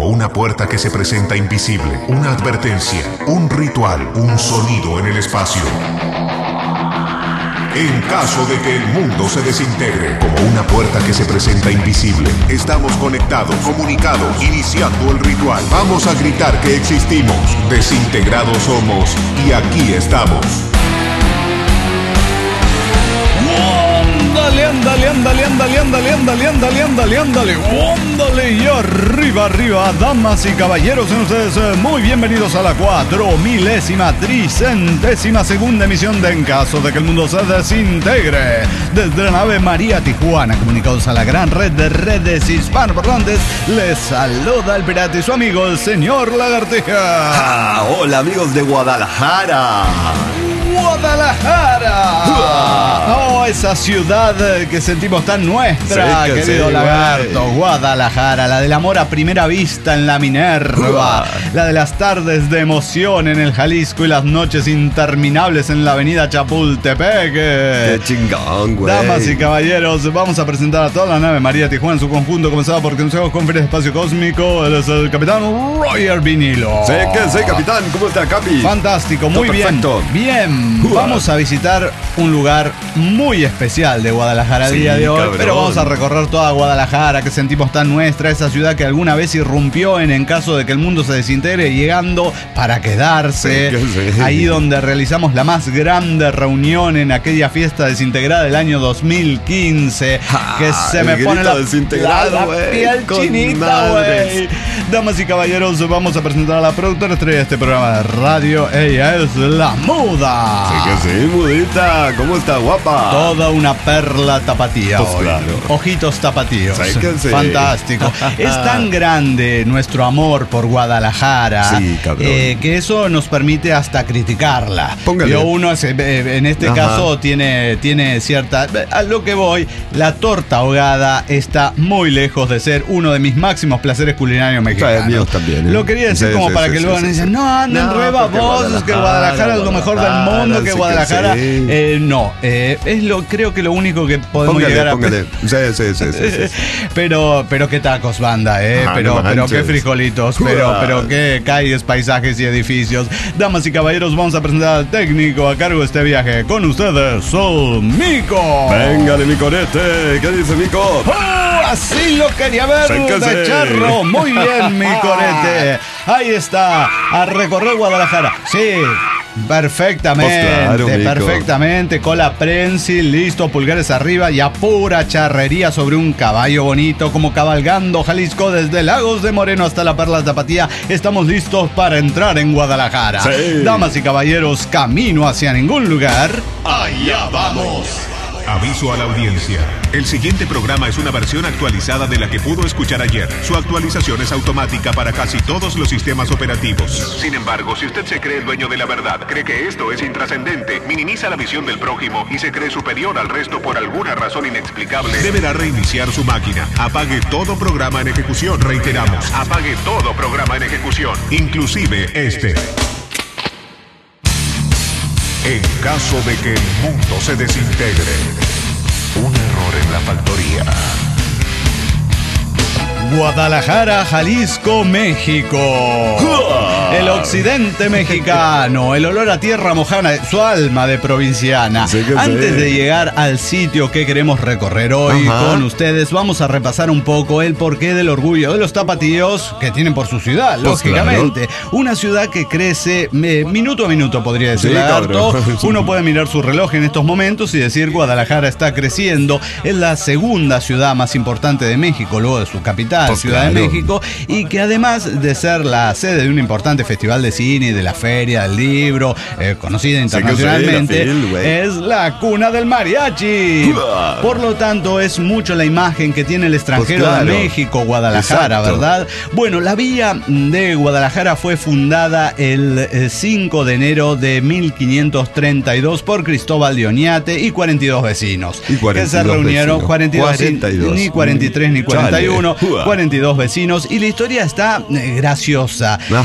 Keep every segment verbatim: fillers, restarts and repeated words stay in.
como una puerta que se presenta invisible, una advertencia, un ritual, un sonido en el espacio. En caso de que el mundo se desintegre, como una puerta que se presenta invisible, estamos conectados, comunicados, iniciando el ritual. Vamos a gritar que existimos, desintegrados somos y aquí estamos. Ándale, ándale, ándale, ándale, ándale, ándale, ándale, ándale, ándale, ándale, y arriba, arriba, damas y caballeros, sean ustedes muy bienvenidos a la cuatro milésima tricentésima segunda emisión de En Caso de que el Mundo se Desintegre. Desde la nave María Tijuana, comunicados a la gran red de redes hispanoparlantes, les saluda el pirata y su amigo, el señor Lagartija. Ah, hola amigos de Guadalajara. Guadalajara. Oh, esa ciudad que sentimos tan nuestra, sí, que querido sí, Lagarto. Wey. Guadalajara, la del amor a primera vista en la Minerva, uh. la de las tardes de emoción en el Jalisco y las noches interminables en la avenida Chapultepec. Qué chingón, güey. Damas y caballeros, vamos a presentar a toda la nave María Tijuana en su conjunto, comenzado por Consejo Conferencia Espacio Cósmico. Él es el capitán Roger Vinilo. Sí, que sí, capitán. ¿Cómo está, Capi? Fantástico, muy bien. Perfecto. Bien. Vamos a visitar un lugar muy especial de Guadalajara el sí, día de hoy, cabrón. Pero vamos a recorrer toda Guadalajara, que sentimos tan nuestra, esa ciudad que alguna vez irrumpió en En Caso de que el Mundo se desintegre, llegando para quedarse. Sí, sí. Ahí donde realizamos la más grande reunión en aquella fiesta desintegrada del año dos mil quince, ah, que se me pone la, la, la piel chinita, güey. Damas y caballeros, vamos a presentar a la productora estrella de este programa de radio. Ella es la Muda. Sí que sí, Mudita. ¿Cómo está, guapa? Toda una perla tapatía pues hoy. Claro. Ojitos tapatíos. Sí que sí. Fantástico. Es tan grande nuestro amor por Guadalajara, sí, eh, que eso nos permite hasta criticarla. Póngale. Yo uno en este Ajá. caso tiene, tiene cierta... A lo que voy, la torta ahogada está muy lejos de ser uno de mis máximos placeres culinarios mexicanos. Sí, míos también, ¿eh? Lo quería decir sí, como sí, para sí, que sí, luego sí, dicen, sí. no, anden no, re babosos, que Guadalajara es lo mejor del mundo, que Guadalajara... Que sí. eh, no, eh, es lo creo que lo único que podemos póngale, llegar a... Póngale. Sí, sí, sí, sí, sí, sí. pero, pero qué tacos, banda, eh. Ah, pero, no pero qué frijolitos, pero, pero qué calles, paisajes y edificios. Damas y caballeros, vamos a presentar al técnico a cargo de este viaje. Con ustedes, Sol Mico. Véngale, mi corete. ¿Qué dice, Mico? ¡Oh! Así lo quería ver, de charro. Muy bien, mi corete. Ahí está, a recorrer Guadalajara. Sí. Perfectamente, pues claro, perfectamente, cola prensil, listo, pulgares arriba y a pura charrería sobre un caballo bonito, como cabalgando Jalisco desde Lagos de Moreno hasta la Perla Tapatía. Estamos listos para entrar en Guadalajara. Sí. Damas y caballeros, camino hacia ningún lugar. ¡Allá vamos! Aviso a la audiencia. El siguiente programa es una versión actualizada de la que pudo escuchar ayer. Su actualización es automática para casi todos los sistemas operativos. Sin embargo, si usted se cree el dueño de la verdad, cree que esto es intrascendente, minimiza la visión del prójimo y se cree superior al resto por alguna razón inexplicable, deberá reiniciar su máquina. Apague todo programa en ejecución. Reiteramos, apague todo programa en ejecución, inclusive este. En caso de que el mundo se desintegre, un error en la factoría. Guadalajara, Jalisco, México. El occidente mexicano, el olor a tierra mojana, su alma de provinciana. Sí Antes sí. de llegar al sitio que queremos recorrer hoy Ajá. con ustedes, vamos a repasar un poco el porqué del orgullo de los tapatíos que tienen por su ciudad, pues lógicamente. Claro. Una ciudad que crece eh, minuto a minuto, podría decir. Sí, Lagarto. Uno puede mirar su reloj en estos momentos y decir Guadalajara está creciendo. Es la segunda ciudad más importante de México, luego de su capital, pues Ciudad claro. de México, y que además de ser la sede de un importante festival de cine y de la Feria del Libro, eh, conocida internacionalmente, sí, sí, es la cuna del mariachi. Uh. Por lo tanto, es mucho la imagen que tiene el extranjero pues claro. de México, Guadalajara, Exacto. ¿verdad? Bueno, la villa de Guadalajara fue fundada el cinco de enero de mil quinientos treinta y dos por Cristóbal de Oñate y cuarenta y dos vecinos. Y cuarenta y dos que se reunieron, cuarenta y dos, cuarenta y dos. Ni cuarenta y tres ni cuarenta y uno, Chale. cuarenta y dos vecinos. Y la historia está eh, graciosa, eh, porque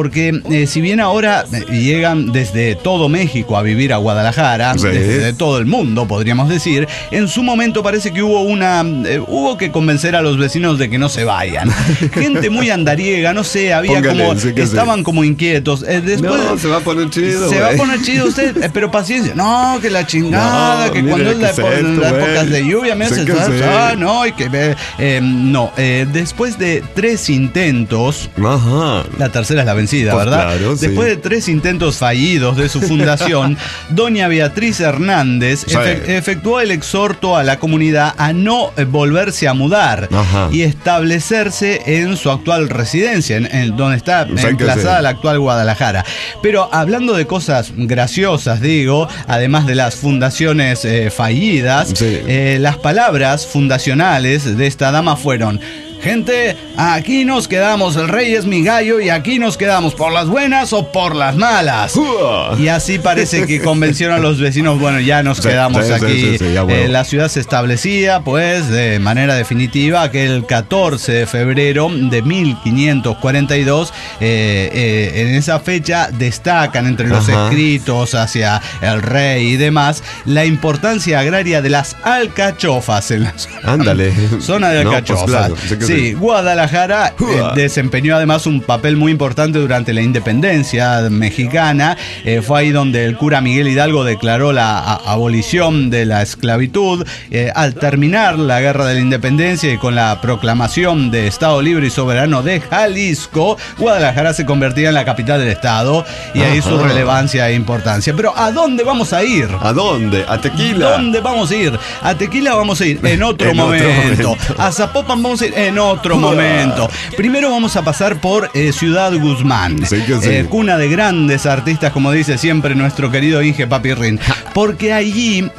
porque eh, si bien ahora eh, llegan desde todo México a vivir a Guadalajara, Sí. desde todo el mundo podríamos decir, en su momento parece que hubo una eh, hubo que convencer a los vecinos de que no se vayan. Gente muy andariega, no sé, había Póngale, como sí que estaban sí. como inquietos. Eh, después No, se va a poner chido, se va a güey. poner chido usted, eh, pero paciencia. No, que la chingada, No, que mire, cuando es la ¿qué es época, esto, las güey? épocas de lluvia, me Sí hace que sí. ah, no, y que eh, eh, no, eh, después de tres intentos. Ajá. La tercera es la vencida, Pues ¿verdad? claro, sí. Después de tres intentos fallidos de su fundación, doña Beatriz Hernández Sí. efe- efectuó el exhorto a la comunidad a no eh, volverse a mudar Ajá. y establecerse en su actual residencia, en, en donde está O sea que emplazada sí. la actual Guadalajara. Pero hablando de cosas graciosas, digo, además de las fundaciones eh, fallidas, Sí. eh, las palabras fundacionales de esta dama fueron: gente, aquí nos quedamos, el rey es mi gallo y aquí nos quedamos, por las buenas o por las malas. Uah. Y así parece que convencieron a los vecinos, bueno, ya nos Sí, quedamos sí, sí, aquí. sí, sí, ya, bueno. Eh, la ciudad se establecía, pues, de manera definitiva, aquel catorce de febrero de mil quinientos cuarenta y dos. Eh, eh, en esa fecha destacan entre los Ajá. escritos hacia el rey y demás la importancia agraria de las alcachofas en la zona. Ándale. Zona de No, alcachofas. pues claro, sé que sí, sí. Guadalajara eh, Uah. desempeñó además un papel muy importante durante la independencia mexicana. Eh, fue ahí donde el cura Miguel Hidalgo declaró la a- abolición de la esclavitud. Eh, al terminar la guerra de la independencia y con la proclamación de Estado Libre y Soberano de Jalisco, Guadalajara se convertía en la capital del estado y ahí su Ajá. relevancia e importancia. Pero ¿a dónde vamos a ir? ¿A dónde? ¿A Tequila? ¿Dónde vamos a ir? A Tequila vamos a ir en otro, En otro momento. momento. A Zapopan vamos a ir en otro Uah. momento. Primero vamos a pasar por eh, Ciudad Guzmán. Sí que sí. Eh, cuna de grandes artistas, como dice siempre nuestro querido Inge Papirrín. Porque allí,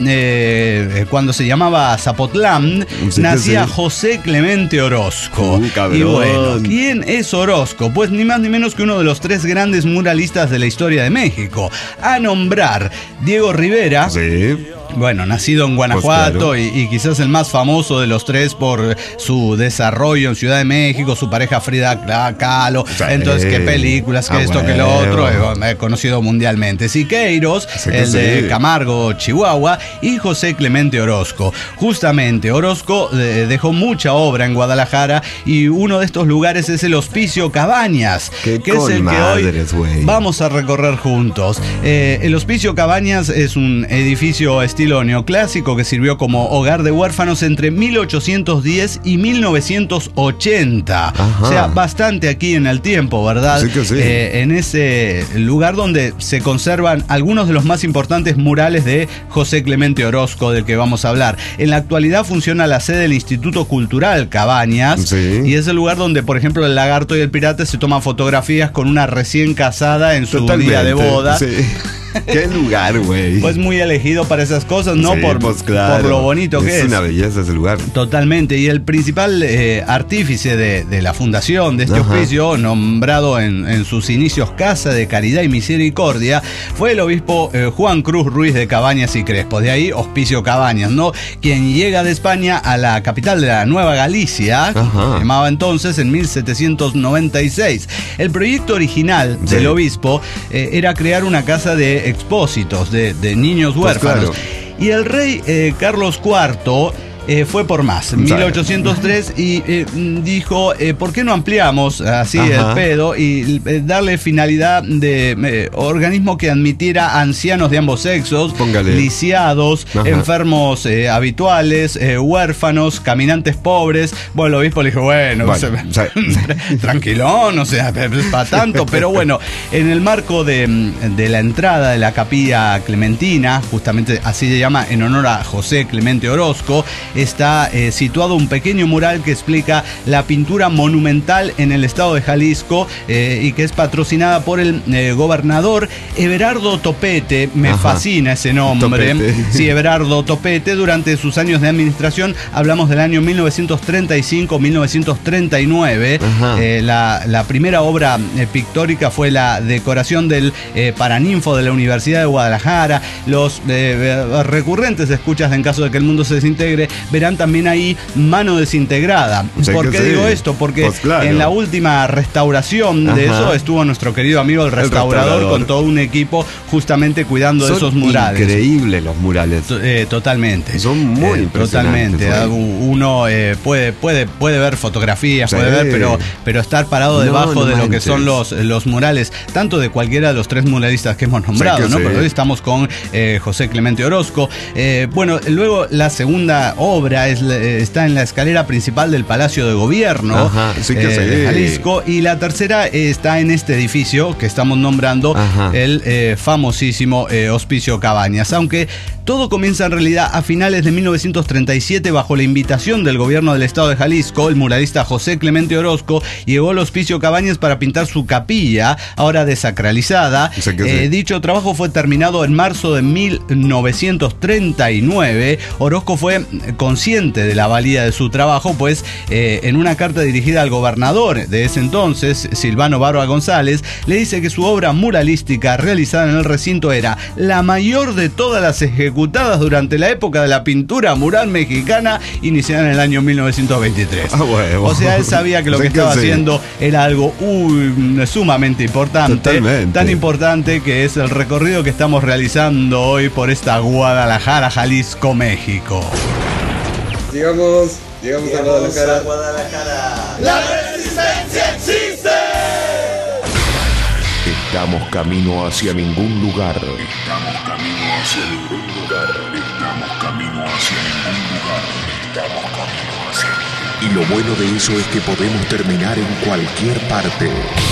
eh, cuando se llamaba Zapotlán, Sí que nacía sí. José Clemente Orozco. Uh, cabrón. Y bueno, ¿quién es Orozco? Pues ni más ni menos que uno de los tres grandes muralistas de la historia de México. A nombrar Diego Rivera. Sí. Bueno, nacido en Guanajuato Pues claro. y, y quizás el más famoso de los tres por su desarrollo en Ciudad de México, su pareja Frida Cla- Kahlo. Sí. Qué qué películas, qué Ah, esto, qué lo huevo. otro, eh, conocido mundialmente. Siqueiros, Sí que el de sí. Camargo, Chihuahua, y José Clemente Orozco. Justamente, Orozco eh, dejó mucha obra en Guadalajara y uno de estos lugares es el Hospicio Cabañas, Qué que es el que colmadres, hoy güey. vamos a recorrer juntos. Eh, el Hospicio Cabañas es un edificio estilo neoclásico que sirvió como hogar de huérfanos entre mil ochocientos diez y mil novecientos ochenta. Ajá. O sea, bastante aquí en el tiempo, ¿verdad? Sí que sí. Eh, en ese lugar donde se conservan algunos de los más importantes murales de José Clemente Orozco, del que vamos a hablar. En la actualidad funciona la sede del Instituto Cultural Cabañas. Sí. Y es el lugar donde, por ejemplo, el lagarto y el pirata se toman fotografías con una recién casada en su día de boda. Sí. Qué lugar, güey. Pues muy elegido para esas cosas, ¿no? Sí, por, pues claro. por lo bonito que es. Es una belleza ese lugar. Totalmente. Y el principal eh, artífice de, de la fundación de este Ajá. hospicio, nombrado en, en sus inicios Casa de Caridad y Misericordia, fue el obispo eh, Juan Cruz Ruiz de Cabañas y Crespo. De ahí Hospicio Cabañas, ¿no? Quien llega de España a la capital de la Nueva Galicia, que Ajá. se llamaba entonces, en mil setecientos noventa y seis. El proyecto original Sí. del obispo eh, era crear una casa de expósitos, de, de niños Pues huérfanos. claro. Y el rey eh, Carlos cuarto eh, fue por más, en mil ochocientos tres, y eh, dijo, eh, ¿por qué no ampliamos así Ajá. el pedo y eh, darle finalidad de eh, organismo que admitiera ancianos de ambos sexos, Póngale. lisiados, Ajá. enfermos eh, habituales, eh, huérfanos, caminantes pobres? Bueno, el obispo le dijo, bueno, Bueno, se- o sea, tranquilón, o sea, es para tanto, pero bueno, en el marco de, de la entrada de la capilla clementina, justamente así se llama en honor a José Clemente Orozco, está eh, situado un pequeño mural que explica la pintura monumental en el estado de Jalisco eh, y que es patrocinada por el eh, gobernador Everardo Topete. Me Ajá. fascina ese nombre. Topete. Sí, Everardo Topete. Durante sus años de administración, hablamos del año mil novecientos treinta y cinco a mil novecientos treinta y nueve. Ajá. Eh, la, la primera obra eh, pictórica fue la decoración del eh, Paraninfo de la Universidad de Guadalajara. Los eh, recurrentes escuchas, en caso de que el mundo se desintegre, verán también ahí Mano Desintegrada. Sí, ¿Por qué sí. digo esto? Porque pues claro. en la última restauración de Ajá. eso estuvo nuestro querido amigo el restaurador, el restaurador. con todo un equipo justamente cuidando Son de esos murales. Increíbles los murales. Eh, totalmente. Son muy eh, impresionantes. Totalmente. Fue. Uno eh, puede, puede, puede ver fotografías, Sí. puede ver, pero, pero estar parado No, debajo no de lo que manches. son los, los murales, tanto de cualquiera de los tres muralistas que hemos nombrado, Sí que ¿no? sí. Pero hoy estamos con eh, José Clemente Orozco. Eh, bueno, luego la segunda obra es, eh, está en la escalera principal del Palacio de Gobierno Ajá, sí que eh, sí. de Jalisco, y la tercera eh, está en este edificio que estamos nombrando, Ajá. el eh, famosísimo eh, Hospicio Cabañas, aunque todo comienza en realidad a finales de mil novecientos treinta y siete bajo la invitación del gobierno del estado de Jalisco. El muralista José Clemente Orozco llegó al Hospicio Cabañas para pintar su capilla, ahora desacralizada. Sí que sí. Eh, dicho trabajo fue terminado en marzo de mil novecientos treinta y nueve. Orozco fue consciente de la valía de su trabajo, pues eh, en una carta dirigida al gobernador de ese entonces, Silvano Barba González, le dice que su obra muralística realizada en el recinto era la mayor de todas las ejecutadas durante la época de la pintura mural mexicana, iniciada en el año mil novecientos veintitrés. Ah, huevo. O sea, él sabía que lo Sí que estaba sí. haciendo era algo uy, sumamente importante. Totalmente. Tan importante que es el recorrido que estamos realizando hoy por esta Guadalajara, Jalisco, México. Llegamos, llegamos a Guadalajara. ¡La resistencia existe! Estamos camino hacia ningún lugar. Estamos camino hacia ningún lugar. Estamos camino hacia ningún lugar. Estamos camino hacia ningún lugar. Y lo bueno de eso es que podemos terminar en cualquier parte.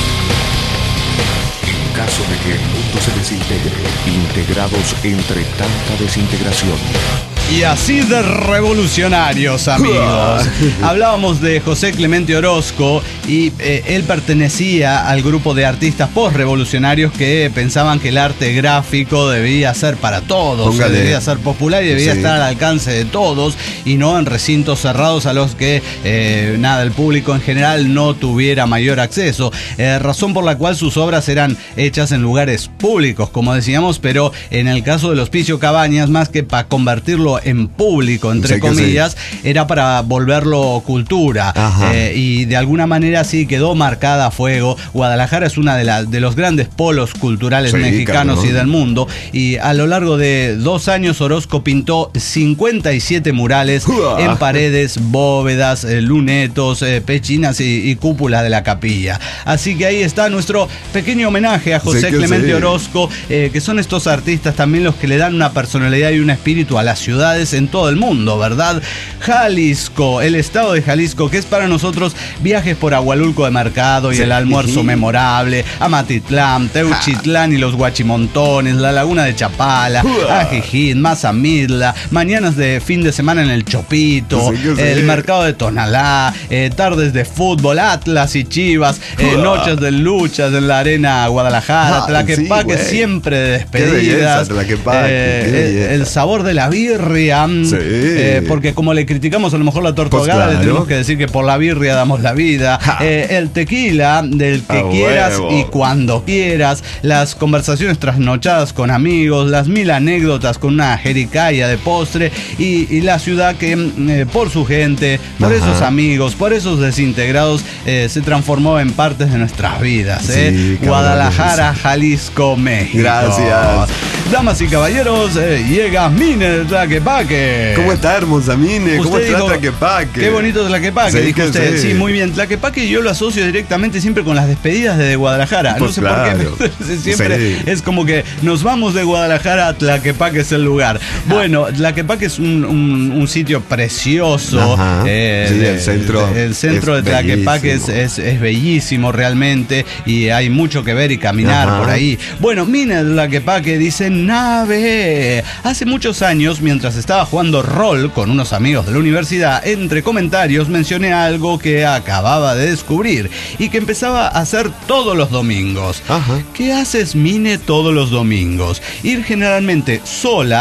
En caso de que el mundo se desintegre, integrados entre tanta desintegración. Y así de revolucionarios, amigos. Hablábamos de José Clemente Orozco y eh, él pertenecía al grupo de artistas postrevolucionarios que pensaban que el arte gráfico debía ser para todos, Póngale. debía ser popular y debía Sí. estar al alcance de todos y no en recintos cerrados a los que eh, nada, el público en general no tuviera mayor acceso. Eh, razón por la cual sus obras eran hechas en lugares públicos, como decíamos, pero en el caso del Hospicio Cabañas, más que para convertirlo en público, entre Sí que comillas, era para volverlo cultura. Eh, y de alguna manera sí quedó marcada a fuego. Guadalajara es una de, la, de los grandes polos culturales Sí, mexicanos cabrón. y del mundo. Y a lo largo de dos años Orozco pintó cincuenta y siete murales ¡Uah! en paredes, bóvedas, eh, lunetos, eh, pechinas y, y cúpulas de la capilla. Así que ahí está nuestro pequeño homenaje a José Sí que Clemente sí. Orozco, eh, que son estos artistas también los que le dan una personalidad y un espíritu a las ciudades en todo el mundo, ¿verdad? Jalisco, el estado de Jalisco, que es para nosotros viajes por Agualulco de Mercado y Sí. el almuerzo memorable, Amatitlán, Teuchitlán y los Guachimontones, la laguna de Chapala, ¡Uah! Ajijín, Mazamitla, mañanas de fin de semana en el Chopito, Sí que sí. el mercado de Tonalá, eh, tardes de fútbol, Atlas y Chivas, eh, ¡Uah! noches de luchas en la arena Guadalajara, Ah, Tlaquepaque sí, güey. siempre de Qué belleza, despedidas, Tlaquepaque, eh, qué el, belleza. el sabor de la birria, Sí. eh, porque como le criticamos a lo mejor la torta Pues ahogada, claro. le tenemos que decir que por la birria damos la vida, eh, el tequila del que A quieras huevo. y cuando quieras, las conversaciones trasnochadas con amigos, las mil anécdotas con una jericaya de postre y, y la ciudad que mm, eh, por su gente, por Ajá. esos amigos, por esos desintegrados eh, se transformó en partes de nuestras vidas. eh. Sí, cabrones. Guadalajara, Jalisco, México. Gracias. Damas y caballeros, eh, llega Mine Tlaquepaque. ¿Cómo está, hermosa Mine? ¿Cómo Usted está dijo, Tlaquepaque? Qué bonito Tlaquepaque, Sí, dijo que usted. sí. Sí, muy bien. Tlaquepaque yo lo asocio directamente siempre con las despedidas de Guadalajara. Pues no sé claro. por qué. Siempre Sí. es como que nos vamos de Guadalajara a Tlaquepaque es el lugar. Bueno, Tlaquepaque es un, un- un sitio precioso. Ajá. eh, Sí, de- el centro El centro es de Tlaquepaque es, bellísimo. es, es bellísimo realmente y hay mucho que ver y caminar Ajá. por ahí. Bueno, Mine Tlaquepaque dice nave. Hace muchos años, mientras estaba jugando rol con unos amigos de la universidad, entre comentarios mencioné algo que acababa de descubrir y que empezaba a hacer todos los domingos. Ajá. ¿Qué haces, Mine, todos los domingos? Ir generalmente sola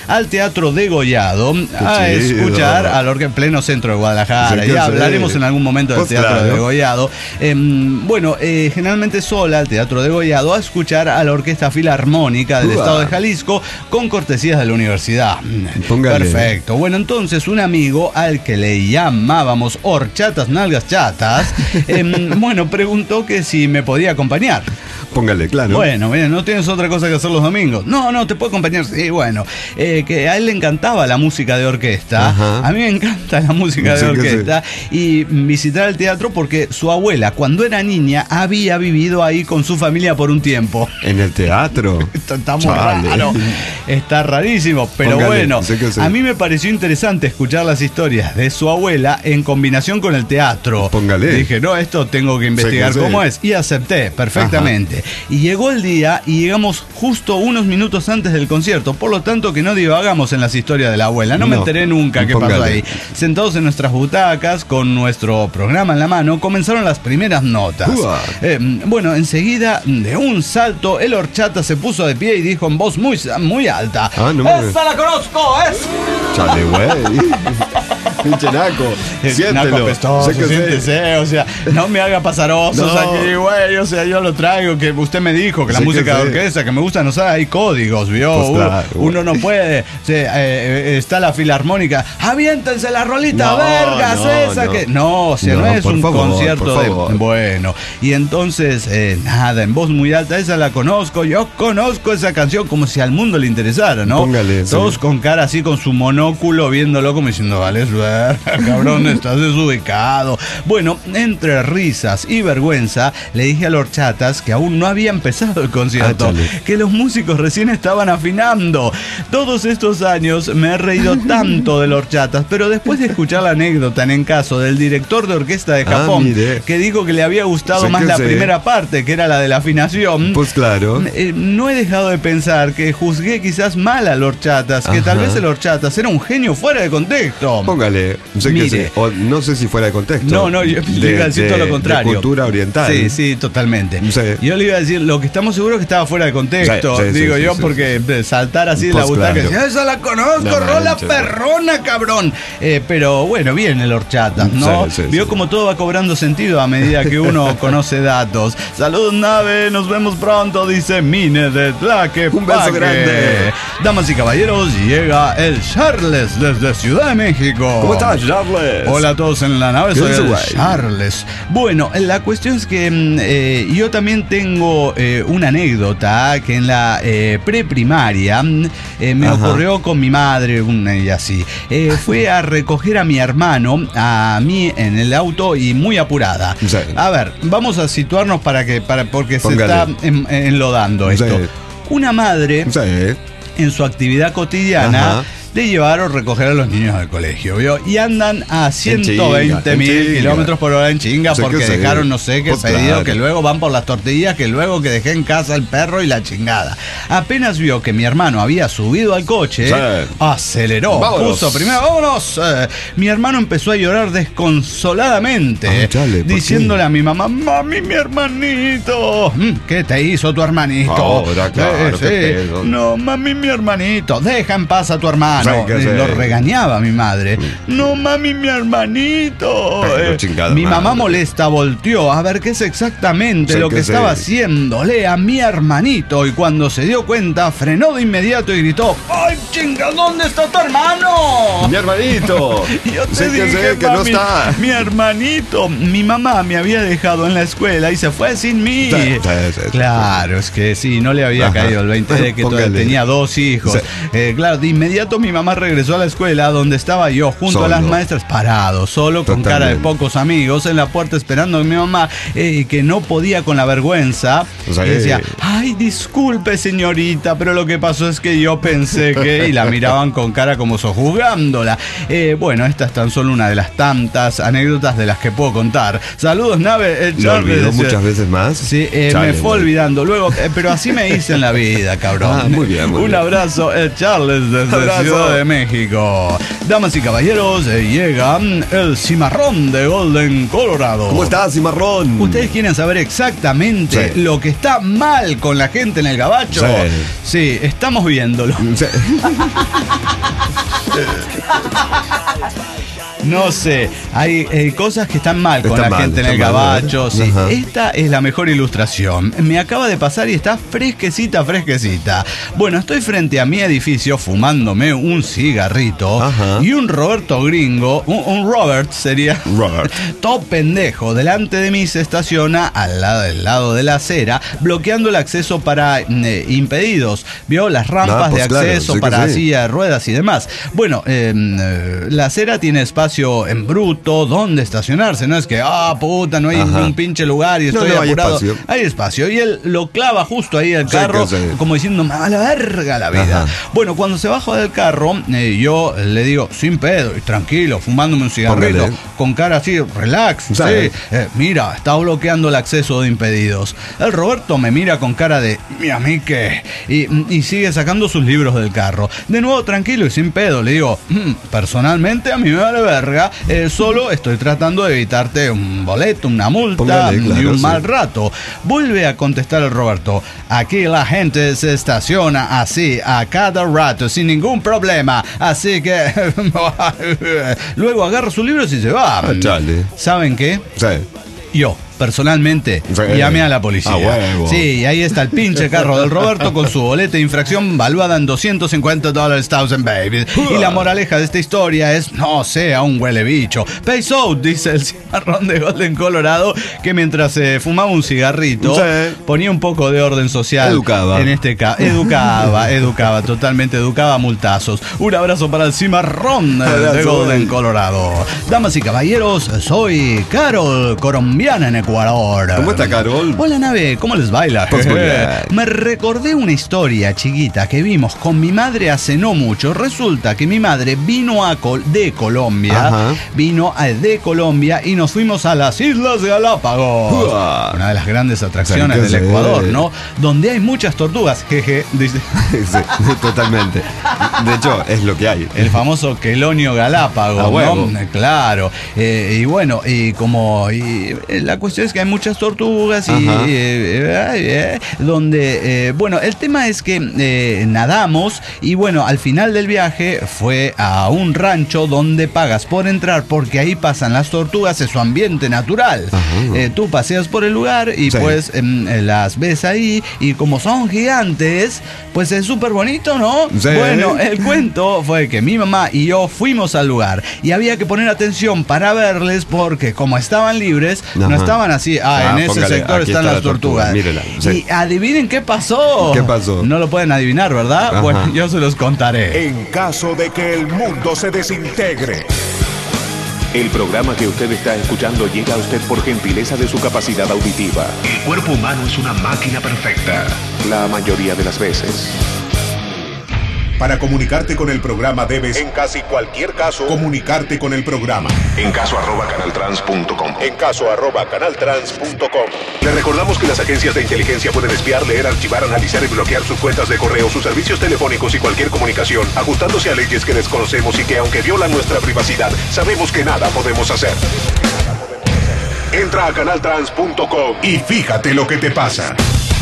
al Teatro Degollado a chido. escuchar al orquesta en pleno centro de Guadalajara. Sí, Ya sí. hablaremos en algún momento del Pues Teatro claro. Degollado. Eh, bueno, eh, generalmente sola al Teatro Degollado a escuchar a la Orquesta Filarmónica del Uah. Estado de Jalisco con cortesías de la universidad. Póngale. Perfecto. Bueno, entonces un amigo al que le llamábamos Horchatas Nalgas Chatas, eh, bueno, preguntó que si me podía acompañar. Póngale, claro. Bueno, mira, no tienes otra cosa que hacer los domingos. No, no, te puedo acompañar. Sí, bueno, eh, que a él le encantaba la música de orquesta. Ajá. A mí me encanta la música Sí de que orquesta. Y visitar el teatro porque su abuela, cuando era niña, había vivido ahí con su familia por un tiempo. En el teatro. Está, está muy Chale. raro. Está rarísimo. Pero Póngale, bueno, sé que sí. a mí me pareció interesante escuchar las historias de su abuela en combinación con el teatro. Póngale. Dije, no, esto tengo que investigar sí. cómo es. Y acepté perfectamente. Y llegó el día y llegamos justo unos minutos antes del concierto. Por lo tanto, que no divagamos en las historias de la abuela. No, me No. enteré nunca qué pasó Póngale. ahí. Sentados en nuestras butacas, con nuestro programa en la mano, comenzaron las primeras notas. Uah. Eh, bueno, enseguida, de un salto, el horchata se puso de pie y dijo en voz muy, muy alta: Ah, no me- ¡Esa la conozco! ¡Es! Chale, güey. Pinche naco. Es Siéntelo. naco apestoso, Sé que sé. siéntese, o sea, no me haga pasar osos No. aquí, güey, o sea, yo lo traigo, que usted me dijo que la Sé que música de sé. orquesta que me gusta, no sabe, hay códigos, ¿vio? Pues uno, claro, uno no puede, sí, eh, eh, está la filarmónica, aviéntense la rolita, No, vergas, no, esa no. que... No, o sea, no, No, es por un favor, concierto por de... favor. Bueno, y entonces, eh, nada, en voz muy alta, esa la conozco, yo conozco esa canción, como si al mundo le interesara, ¿no? Póngale, sí. Todos con cara así, con su monóculo, viéndolo como diciendo, vale, verga, cabrón, estás desubicado. Bueno, entre risas y vergüenza, le dije a los horchatas que aún no había empezado el concierto, Ah, chale. que los músicos recién estaban afinando. Todos estos años me he reído tanto de los horchatas, pero después de escuchar la anécdota en caso del director de orquesta de Ah, Japón, mire. que dijo que le había gustado Sé más que la sé. primera parte, que era la de la afinación, Pues claro. eh, no he dejado de pensar que juzgué quizás mal a los horchatas, que tal Ajá. vez el horchatas era un genio fuera de contexto. Póngale. Sé que Mire. sé. O no sé si fuera de contexto. No, no, yo le De- iba a decir de- todo lo de contrario. cultura oriental. Sí, sí, totalmente. Sí. Yo le iba a decir, lo que estamos seguros es que estaba fuera de contexto, Sí, sí, sí, digo sí, yo, sí, porque eh, saltar así de la Pues butaca y claro. decir, esa la conozco, No rola manches, perrona, cabrón. Eh, pero bueno, bien el horchatas, ¿no? Sí, sí, Vio sí. como todo va cobrando sentido a medida que uno conoce datos. Saludos, nave, nos vemos pronto, dice Mine de Tlaquepaque. Un beso grande. Damas y caballeros, llega el Charles desde Ciudad de México. ¿Cómo estás, Charles? Hola a todos en la nave, ¿Qué soy dice, el güey? Charles. Bueno, la cuestión es que mm, eh, yo también tengo eh, una anécdota que en la eh, preprimaria mm, eh, me Ajá. ocurrió con mi madre, una y así. Eh, fue a recoger a mi hermano, a mí en el auto y muy apurada. Sí. A ver, vamos a situarnos para que, para, porque Póngale. se está en- enlodando Sí. esto. Una madre Sí. en su actividad cotidiana Ajá. de llevar o recoger a los niños al colegio, ¿vio? Y andan a ciento veinte en mil chinga. kilómetros por hora en chinga Sé porque que sí. dejaron no sé qué Pues pedido, claro. que luego van por las tortillas, que luego que dejé en casa el perro y la chingada. Apenas vio que mi hermano había subido al coche, Sí. aceleró, Vámonos. puso primero, vámonos. Eh, mi hermano empezó a llorar desconsoladamente, Ah, chale, ¿por diciéndole a mi mamá, mami, mi hermanito. "Mm, ¿Qué te hizo tu hermanito? Ahora, claro, qué pedo. No, mami, mi hermanito, deja en paz a tu hermano. Sí, que Eh, sí. Lo regañaba mi madre. No, mami, mi hermanito. Pero Eh, chingada mi mamá madre. molesta volteó a ver qué es exactamente Sí, lo que, que estaba sí. haciéndole a mi hermanito. Y cuando se dio cuenta, frenó de inmediato y gritó: ¡Ay, chinga, ¿dónde está tu hermano? Mi hermanito. Y yo te Sé que dije, sé que no mami, está. mi hermanito, mi mamá me había dejado en la escuela y se fue sin mí. Sí, sí, sí, sí. Claro, es que sí, no le había Ajá. caído el veinte de que todavía Póngale. tenía dos hijos. Sí. Eh, claro, de inmediato mi mamá regresó a la escuela donde estaba yo junto Solo. a las maestras parado, solo, con cara de Totalmente. pocos amigos en la puerta esperando a mi mamá, eh, que no podía con la vergüenza. O sea, y decía: eh. ay, disculpe señorita, pero lo que pasó es que yo pensé que... Y la miraban con cara como sojuzgándola. Eh, bueno, esta es tan solo una de las tantas anécdotas de las que puedo contar. Saludos, nave. El ¿Lo Charles olvidó decía- muchas veces más? Sí, eh, Chale, me fue güey. olvidando luego, eh, pero así me hice en la vida, cabrón. Ah, muy bien, muy Un bien. abrazo, el Charles desde Abrazo. Ciudad Ciudad de México. Damas y caballeros, eh, llega el cimarrón de Golden, Colorado. ¿Cómo estás, cimarrón? ¿Ustedes quieren saber exactamente Sí. lo que está mal con la gente en el gabacho? Sí. Sí, estamos viéndolo. Sí. No sé, hay eh, cosas que están mal con Está la mal, gente en está el mal, gabacho. ¿eh? Sí. Ajá. Esta es la mejor ilustración. Me acaba de pasar y está fresquecita, fresquecita. Bueno, estoy frente a mi edificio fumándome un cigarrito. Ajá. Y un Roberto gringo, un, un Robert sería. Robert. Todo pendejo, delante de mí se estaciona al lado del lado de la acera, bloqueando el acceso para eh, impedidos. ¿Vio? Las rampas Ah, pues de claro, acceso sí que para sí. silla de ruedas y demás. Bueno, eh, eh, la acera tiene espacio en bruto donde estacionarse. No es que, ah, puta, no hay Ajá. ni un pinche lugar y No, estoy no, hay apurado. espacio. Hay espacio. Y él lo clava justo ahí el Sí, carro, que sí. como diciendo, a la verga la vida. Ajá. Bueno, cuando se baja del carro, eh, yo le digo, sin pedo y tranquilo, fumándome un cigarrito, Póngale. con cara así, relax, sí. ¿Sabe? Eh, mira, está bloqueando el acceso de impedidos. El Roberto me mira con cara de, ¿y a mí qué? Y, y sigue sacando sus libros del carro. De nuevo, tranquilo y sin pedo, le digo, "Mm, personalmente a mí me vale verga, eh, solo estoy tratando de evitarte un boleto, una multa Póngale, claro, y un sí. mal rato". Vuelve a contestar el Roberto, aquí la gente se estaciona así a cada rato sin ningún problema, así que luego agarra sus libros y se va. Ah, chale. ¿Saben qué? Sí. Yo, personalmente, Sí. llamé a la policía. A huevo. Sí, y ahí está el pinche carro del Roberto con su boleta de infracción valuada en doscientos cincuenta dólares, thousand babies. Y la moraleja de esta historia es, no sea un huele bicho. Pays out, dice el cimarrón de Golden, Colorado, que mientras se eh, fumaba un cigarrito, Sí. ponía un poco de orden social. Educaba. En este caso, educaba, educaba, totalmente educaba a multazos. Un abrazo para el cimarrón eh, de Abrazo. Golden, Colorado. Damas y caballeros, soy Carol, colombiana en Ecuador. ¿Cómo está, Carol? Hola, nave, ¿cómo les baila? Pues muy bien. Me recordé una historia chiquita que vimos con mi madre hace no mucho. Resulta que mi madre vino a Col- de Colombia, Ajá. vino a- de Colombia y nos fuimos a las Islas Galápagos. Uah. Una de las grandes atracciones Sí, que del sí. Ecuador, ¿no? Donde hay muchas tortugas, jeje, dice. Sí, totalmente. De hecho, es lo que hay. El famoso quelonio galápago, A huevo. ¿no? Claro. Eh, y bueno, y como y, eh, la cuestión es que hay muchas tortugas y Ajá. eh, eh, eh, donde, eh, bueno, el tema es que eh, nadamos y bueno, al final del viaje fue a un rancho donde pagas por entrar porque ahí pasan las tortugas, es su ambiente natural. Ajá. Eh, tú paseas por el lugar y Sí. pues em, eh, las ves ahí y como son gigantes, pues es súper bonito, ¿no? Sí. Bueno, el cuento fue que mi mamá y yo fuimos al lugar y había que poner atención para verles porque como estaban libres, no Ajá. estaban así, ah, Ah, en ese póngale, sector aquí están está las la tortuga, tortugas. mírela, sí. Y adivinen qué pasó. ¿Qué pasó? No lo pueden adivinar, ¿verdad? Ajá. Bueno, yo se los contaré. En caso de que el mundo se desintegre. El programa que usted está escuchando llega a usted por gentileza de su capacidad auditiva. El cuerpo humano es una máquina perfecta. La mayoría de las veces. Para comunicarte con el programa debes, en casi cualquier caso, comunicarte con el programa. En caso arroba canaltrans punto com. En caso arroba canaltrans punto com. Le recordamos que las agencias de inteligencia pueden espiar, leer, archivar, analizar y bloquear sus cuentas de correo, sus servicios telefónicos y cualquier comunicación, ajustándose a leyes que desconocemos y que, aunque violan nuestra privacidad, sabemos que nada podemos hacer. Entra a canaltrans punto com y fíjate lo que te pasa.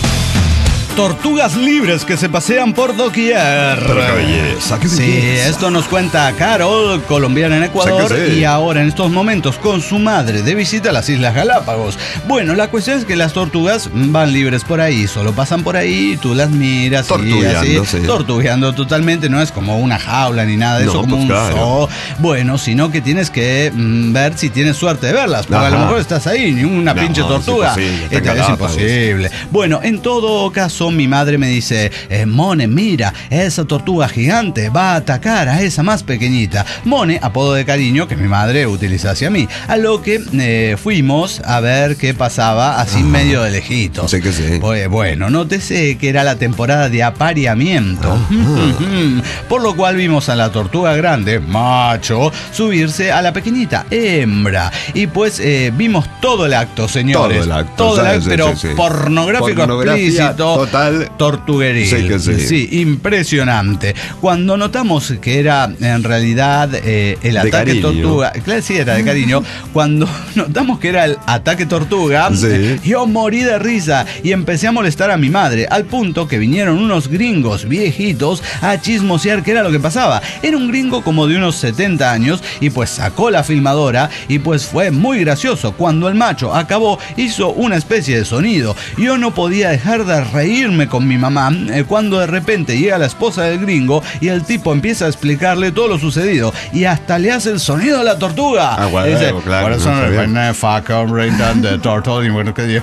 Tortugas libres que se pasean por doquier. Pero qué belleza, qué Sí, belleza. esto nos cuenta Carol, colombiana en Ecuador, Sí que sí. y ahora en estos momentos con su madre de visita a las Islas Galápagos. Bueno, la cuestión es que las tortugas van libres por ahí, solo pasan por ahí, tú las miras y Tortugueando, así, sí. tortugueando totalmente, no es como una jaula ni nada de No, eso, como pues un claro. zoo. Bueno, sino que tienes que mm, ver si tienes suerte de verlas, porque a lo Ajá. mejor estás ahí, ni una No, pinche es tortuga. imposible, está Es, es Galápagos. imposible. Bueno, en todo caso, mi madre me dice, eh, Mone, mira, esa tortuga gigante va a atacar a esa más pequeñita. Mone, apodo de cariño que mi madre utiliza hacia mí. A lo que eh, fuimos a ver qué pasaba así medio de lejitos. Sí que sí. Pues, bueno, nótese que era la temporada de apareamiento. Por lo cual vimos a la tortuga grande, macho, subirse a la pequeñita, hembra. Y pues eh, vimos todo el acto, señores. Todo el acto, Todo el sí, acto, sí, pero sí, sí. pornográfico Pornografía explícito. total. total tortugueril. Sí, que sí. Sí, impresionante. Cuando notamos que era en realidad eh, el De ataque cariño. tortuga, claro, sí, era de cariño. Cuando notamos que era el ataque tortuga, Sí. yo morí de risa y empecé a molestar a mi madre, al punto que vinieron unos gringos viejitos a chismosear qué era lo que pasaba. Era un gringo como de unos setenta años y pues sacó la filmadora y pues fue muy gracioso. Cuando el macho acabó, hizo una especie de sonido. Yo no podía dejar de reírme con mi mamá eh, cuando de repente llega la esposa del gringo y el tipo empieza a explicarle todo lo sucedido y hasta le hace el sonido de la tortuga. Ah, bueno, Dice, claro, por eso no no sabía. me fucking brindan de tortol y bueno, que diga.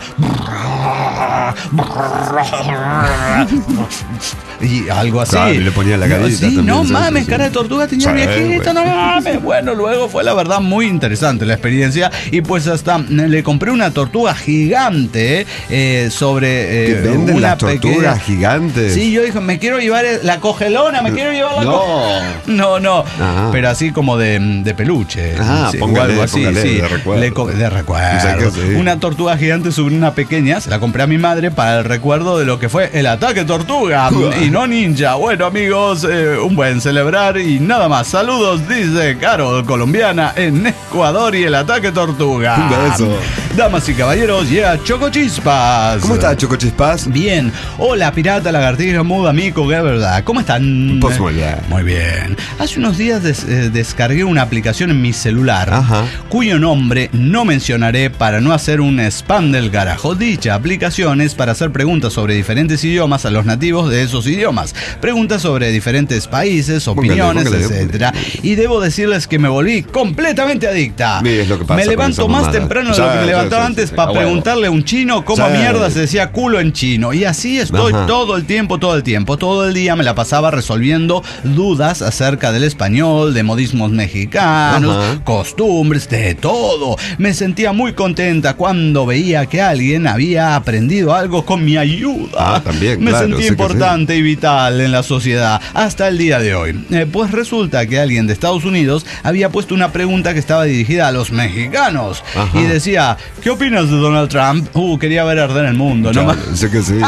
Y algo así. Claro, y le ponía la carita No, sí, también, no sí, mames, sí, sí. cara de tortuga tenía Sí, viejito, güey. no mames. Bueno, luego fue la verdad muy interesante la experiencia y pues hasta le compré una tortuga gigante eh, sobre eh, Que venden una las tortugas pequeña- gigantes. Sí, yo dije, me quiero llevar la cogelona, me quiero llevar la No. co- No, no, Ajá. pero así como de, de peluche. Ah, sí, o póngale, algo así, póngale, sí. de recuerdo. Le co- de recuerdo. O sea que sí. Una tortuga gigante sobre una pequeña, se la compré a mi madre para el recuerdo de lo que fue el ataque tortuga y no ninja. Bueno, amigos, eh, un buen celebrar y nada más. Saludos, dice Carol, colombiana en Ecuador y el ataque tortuga. Un beso. Damas y caballeros, llega Choco Chispas. ¿Cómo está, Choco Chispas? Bien. Hola, pirata, lagartija, muda, amigo, ¿qué verdad? ¿Cómo están? Pues muy bien. Muy bien. Hace unos días des- eh, descargué una aplicación en mi celular, Ajá. cuyo nombre no mencionaré para no hacer un spam del carajo. Dicha aplicación es para hacer preguntas sobre diferentes idiomas a los nativos de esos idiomas. Preguntas sobre diferentes países, Póngale, opiniones, póngale, etcétera. Y debo decirles que me volví completamente adicta. Sí, es lo que pasa me con levanto esa más mamada. temprano de Sí, lo que me sí, levantaba sí, antes sí, para a huevo. preguntarle a un chino cómo Sí. mierda se decía culo en chino. Y así estoy Ajá. todo el tiempo, todo el tiempo. Todo el día me la pasaba resolviendo dudas acerca del español, de modismos mexicanos, Ajá. costumbres, de todo. Me sentía muy contenta cuando veía que alguien había aprendido algo con mi ayuda. Ah, también, Me claro, sentí sí que importante y vital en la sociedad hasta el día de hoy. Eh, pues resulta que alguien de Estados Unidos había puesto una pregunta que estaba dirigida a los mexicanos. Ajá. Y decía, ¿qué opinas de Donald Trump? Uh, quería ver arder el mundo, ¿no? Ya, sé que sí.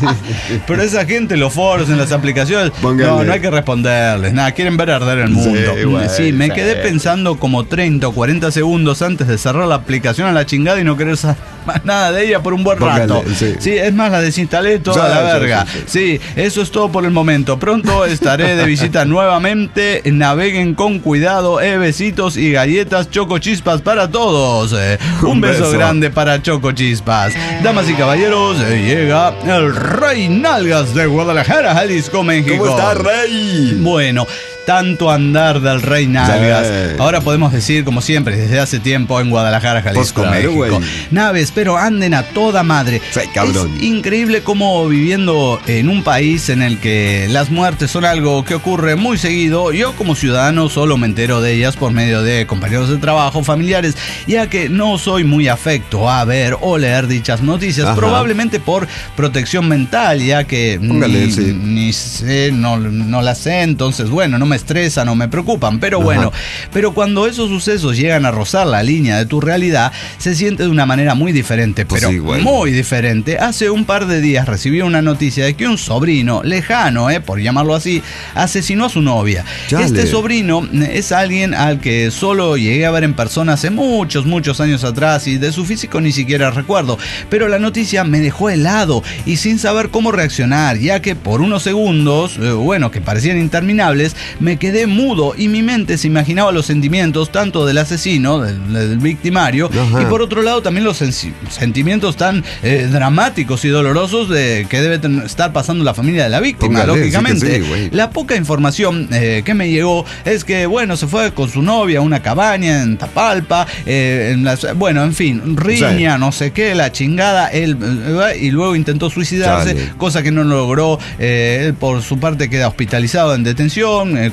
Pero esa gente, los foros, en las aplicaciones, Póngale. no, no hay que responderles, nada, quieren ver arder el mundo. Sí, güey, Sí, me sí. quedé pensando como treinta o cuarenta segundos antes de cerrar la aplicación a la chingada y no querer saber más nada de ella por un buen Póngale, rato. sí. es más, la desinstalé toda Sí, la sí, verga. sí, Sí, eso es todo por el momento. Pronto estaré de visita nuevamente. Naveguen con cuidado, eh, besitos y galletas Choco Chispas para todos. Eh, un, Un beso, beso. grande para Choco Chispas. Damas y caballeros, eh, llega el Rey Nalgas de Guadalajara, Jalisco, México. ¿Cómo está, Rey? Bueno, tanto andar del Rey Nalgas. Sí. Ahora podemos decir, como siempre, desde hace tiempo en Guadalajara, Jalisco, Pues claro, México. güey. Naves, pero anden a toda madre. Sí, cabrón. Es increíble cómo viviendo en un país en el que las muertes son algo que ocurre muy seguido, yo como ciudadano solo me entero de ellas por medio de compañeros de trabajo, familiares, ya que no soy muy afecto a ver o leer dichas noticias, Ajá. probablemente por protección mental, ya que Póngale, ni, sí. ni sé, no, no las sé, entonces bueno, no me estresan, no me preocupan, pero Ajá. bueno, pero cuando esos sucesos llegan a rozar la línea de tu realidad, se siente de una manera muy diferente, Pues pero sí, güey. muy diferente. Hace un par de días recibí una noticia de que un sobrino lejano, eh, por llamarlo así, asesinó a su novia. Chale. Este sobrino es alguien al que solo llegué a ver en persona hace muchos, muchos años atrás y de su físico ni siquiera recuerdo, pero la noticia me dejó helado y sin saber cómo reaccionar, ya que por unos segundos, eh, bueno, que parecían interminables, me quedé mudo y mi mente se imaginaba los sentimientos tanto del asesino, del, del victimario, Ajá. y por otro lado también los sensi- sentimientos tan eh, dramáticos y dolorosos de que debe ten- estar pasando la familia de la víctima, Póngale, lógicamente. sí que sí, güey. La poca información eh, que me llegó es que, bueno, se fue con su novia a una cabaña en Tapalpa, eh, en las- bueno, en fin, riña, Sí. no sé qué, la chingada, él, eh, y luego intentó suicidarse, Chale. cosa que no logró. Eh, él por su parte queda hospitalizado en detención, eh,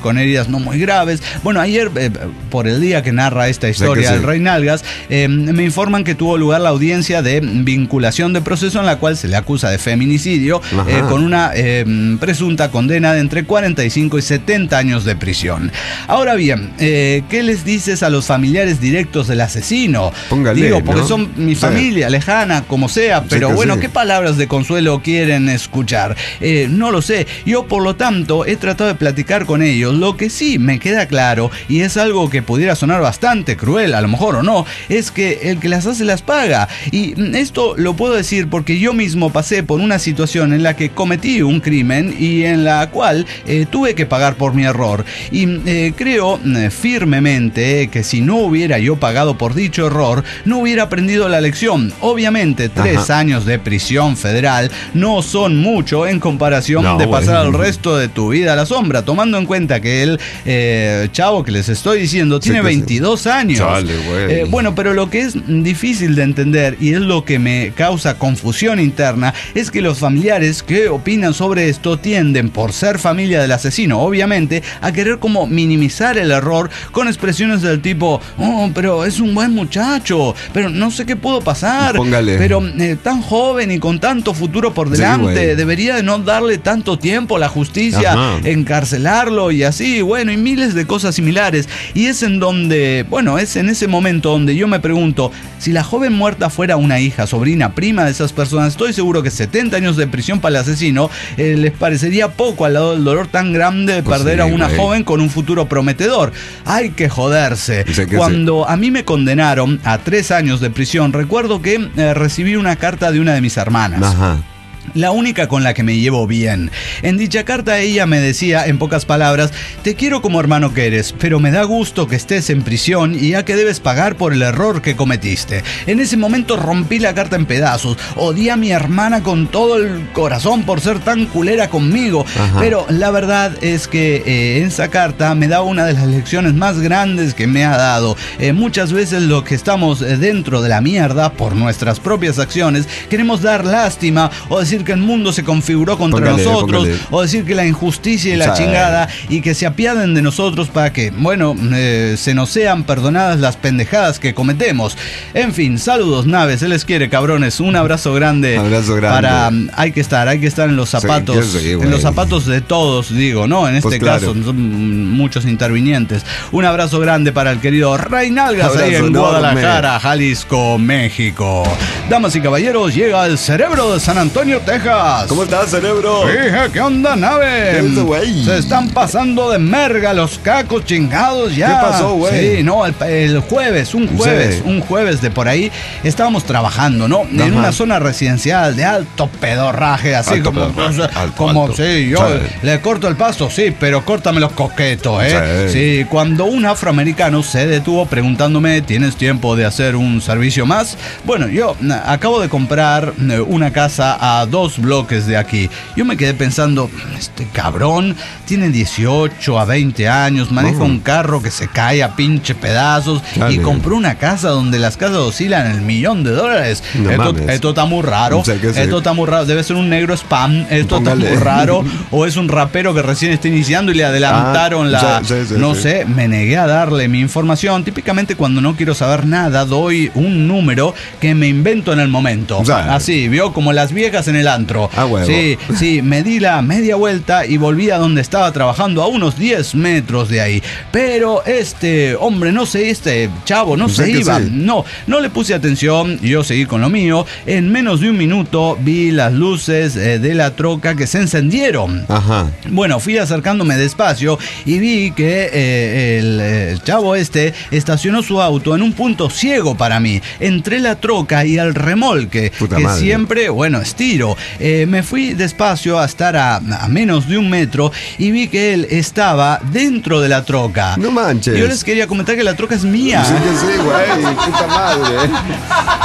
con heridas no muy graves. Bueno, ayer, eh, por el día que narra esta historia sí. del Rey Nalgas, eh, me informan que tuvo lugar la audiencia de vinculación de proceso en la cual se le acusa de feminicidio eh, con una eh, presunta condena de entre cuarenta y cinco y setenta años de prisión. Ahora bien, eh, ¿qué les dices a los familiares directos del asesino? Póngale, Digo, porque ¿no? son mi familia, sí. lejana, como sea, pero sí, bueno, sí. ¿qué palabras de consuelo quieren escuchar? Eh, no lo sé. Yo, por lo tanto, he tratado de platicar con ellos. Lo que sí me queda claro, y es algo que pudiera sonar bastante cruel, a lo mejor o no, es que el que las hace las paga. Y esto lo puedo decir porque yo mismo pasé por una situación en la que cometí un crimen y en la cual eh, tuve que pagar por mi error. Y eh, creo eh, firmemente que si no hubiera yo pagado por dicho error, no hubiera aprendido la lección. Obviamente, tres Ajá. años de prisión federal no son mucho en comparación no, de pasar el resto de tu vida a la sombra, tomando en cuenta que el eh, chavo que les estoy diciendo tiene sí, veintidós sí. años. Chale, eh, bueno, pero lo que es difícil de entender y es lo que me causa confusión interna es que los familiares que opinan sobre esto tienden, por ser familia del asesino, obviamente, a querer como minimizar el error con expresiones del tipo, oh, pero es un buen muchacho, pero no sé qué pudo pasar, Póngale. pero eh, tan joven y con tanto futuro por delante, sí, debería de no darle tanto tiempo a la justicia, Ajá. encarcelarlo y así, bueno, y miles de cosas similares. Y es en donde, bueno, es en ese momento donde yo me pregunto, si la joven muerta fuera una hija, sobrina, prima de esas personas, estoy seguro que setenta años de prisión para el asesino eh, les parecería poco al lado del dolor tan grande de pues perder sí, a una güey. joven con un futuro prometedor. Hay que joderse. Que Cuando sí. a mí me condenaron a tres años de prisión, recuerdo que eh, recibí una carta de una de mis hermanas. Ajá. La única con la que me llevo bien. En dicha carta ella me decía, en pocas palabras, te quiero como hermano que eres, pero me da gusto que estés en prisión y ya que debes pagar por el error que cometiste. En ese momento rompí la carta en pedazos. Odié a mi hermana con todo el corazón por ser tan culera conmigo. Ajá. Pero la verdad es que eh, en esa carta me da una de las lecciones más grandes que me ha dado. Eh, muchas veces los que estamos dentro de la mierda por nuestras propias acciones queremos dar lástima o decir que el mundo se configuró contra póngale, nosotros póngale. o decir que la injusticia y la Sabe. chingada y que se apiaden de nosotros para que, bueno, eh, se nos sean perdonadas las pendejadas que cometemos. En fin, saludos naves, se les quiere, cabrones, un abrazo grande. Abrazo grande. Para, hay que estar, hay que estar en los zapatos, sí, sí, en los zapatos de todos, digo, ¿no? En este pues caso, claro. son muchos intervinientes. Un abrazo grande para el querido Rey Nalgas ahí en Guadalajara, Jalisco, México. Damas y caballeros, llega el cerebro de San Antonio, Texas. ¿Cómo estás, cerebro? Fija, ¿qué onda, nave? ¿Qué onda, güey? Se están pasando de merga los cacos chingados ya. ¿Qué pasó, güey? Sí, no, el, el jueves, un jueves, sí. un jueves de por ahí, estábamos trabajando, ¿no? Ajá. En una zona residencial de alto pedorraje, así alto como, pedorraje, alto, como, alto. sí, yo sí. le corto el pasto, sí, pero córtame los coquetos, ¿eh? Sí. sí, cuando un afroamericano se detuvo preguntándome, ¿tienes tiempo de hacer un servicio más? Bueno, yo acabo de comprar una casa a dos bloques de aquí. Yo me quedé pensando, este cabrón tiene dieciocho a veinte años, maneja uh-huh. un carro que se cae a pinche pedazos Dale. y compró una casa donde las casas oscilan el millón de dólares. No esto, esto está muy raro. O sea, esto sé. está muy raro. Debe ser un negro spam. Esto Póngale. está muy raro. O es un rapero que recién está iniciando y le adelantaron ah, la... Sí, sí, no sí. sé, me negué a darle mi información. Típicamente cuando no quiero saber nada, doy un número que me invento en el momento. O sea, así, vio, como las viejas en el antro. Ah, huevo. Sí, sí, me di la media vuelta y volví a donde estaba trabajando, a unos diez metros de ahí. Pero este hombre, no sé, este chavo no se iba. Sí. No, no le puse atención, yo seguí con lo mío. En menos de un minuto vi las luces eh, de la troca que se encendieron. Ajá. Bueno, fui acercándome despacio y vi que eh, el, el chavo este estacionó su auto en un punto ciego para mí, entre la troca y el remolque, Puta que madre. siempre, bueno, estiro. Eh, me fui despacio a estar a, a menos de un metro y vi que él estaba dentro de la troca. No manches. Yo les quería comentar que la troca es mía. Sí, que sí, güey. Puta madre.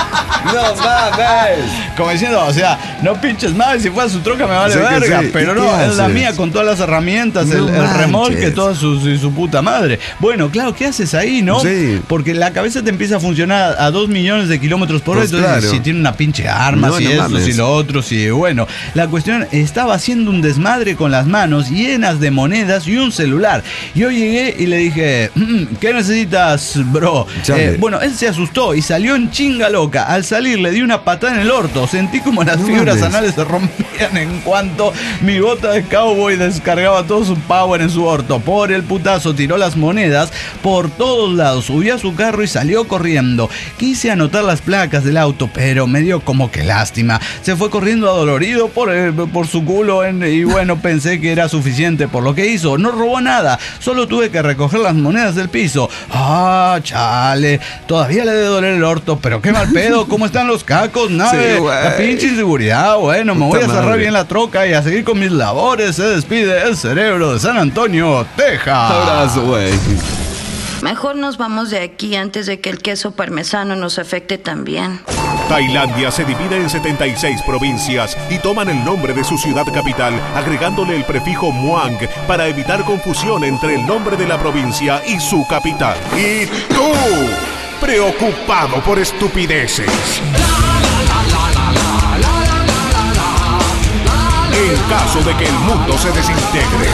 No mames. Como diciendo, o sea, no pinches más, si fuera su troca me vale Sí que verga, sí. pero ¿Y no, qué es la haces? mía con todas las herramientas, No el, el manches. remolque, toda su, su, su puta madre. Bueno, claro, ¿qué haces ahí, no? Sí. Porque la cabeza te empieza a funcionar a dos millones de kilómetros por hora, Pues entonces claro. si tiene una pinche arma, No, si no esto, mames. si lo otro, si bueno. La cuestión, estaba haciendo un desmadre con las manos llenas de monedas y un celular. Yo llegué y le dije, "Mm, ¿qué necesitas, bro?" Chale. Eh, bueno, él se asustó y salió en chinga loca. Al salir le di una patada en el orto. Sentí como las No fibras mames. anales se rompían en cuanto mi bota de cowboy descargaba todo su power en su orto. Por el putazo tiró las monedas por todos lados, subió a su carro y salió corriendo. Quise anotar las placas del auto, pero me dio como que lástima. Se fue corriendo adolorido por, el- por su culo en- y bueno, pensé que era suficiente por lo que hizo. No robó nada, solo tuve que recoger las monedas del piso. Ah, chale, todavía le debe doler el orto, pero qué mal pedo, ¿cómo están los cacos? Nave, Sí, güey. la pinche inseguridad. Bueno, me Puta voy a cerrar madre. bien la troca y a seguir con mis labores. Se despide el cerebro de San Antonio, Texas. Abrazo, güey. Mejor nos vamos de aquí antes de que el queso parmesano nos afecte también. Tailandia se divide en setenta y seis provincias y toman el nombre de su ciudad capital, agregándole el prefijo Muang para evitar confusión entre el nombre de la provincia y su capital. ¿Y tú? Preocupado por estupideces. En caso de que el mundo se desintegre.